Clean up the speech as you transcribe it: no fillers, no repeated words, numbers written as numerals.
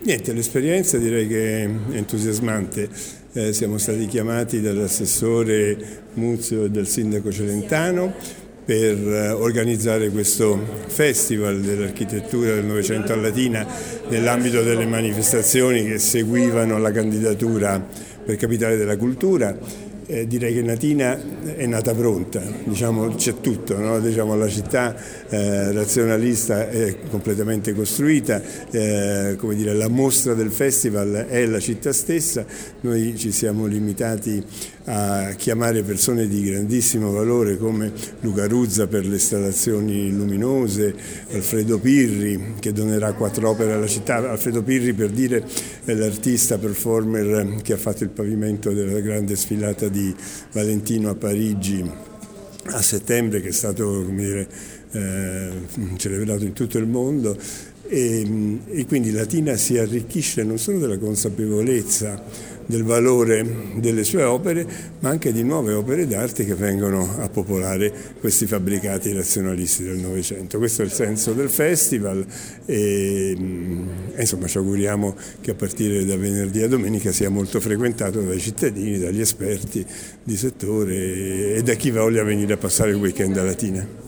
Niente, l'esperienza direi che è entusiasmante. Siamo stati chiamati dall'assessore Muzio e dal sindaco Celentano per organizzare questo festival dell'architettura del Novecento a Latina nell'ambito delle manifestazioni che seguivano la candidatura per Capitale della Cultura. Direi che Latina è nata pronta, diciamo, c'è tutto, no? Diciamo, la città razionalista è completamente costruita, come dire, la mostra del festival è la città stessa. Noi ci siamo limitati a chiamare persone di grandissimo valore come Luca Ruzza per le installazioni luminose, Alfredo Pirri che donerà 4 opere alla città. Alfredo Pirri, per dire, è l'artista performer che ha fatto il pavimento della grande sfilata di Valentino a Parigi a settembre, che è stato, come dire, celebrato in tutto il mondo, e quindi Latina si arricchisce non solo della consapevolezza del valore delle sue opere, ma anche di nuove opere d'arte che vengono a popolare questi fabbricati razionalisti del Novecento. Questo è il senso del festival e insomma ci auguriamo che a partire da venerdì a domenica sia molto frequentato dai cittadini, dagli esperti di settore e da chi voglia venire a passare il weekend a Latina.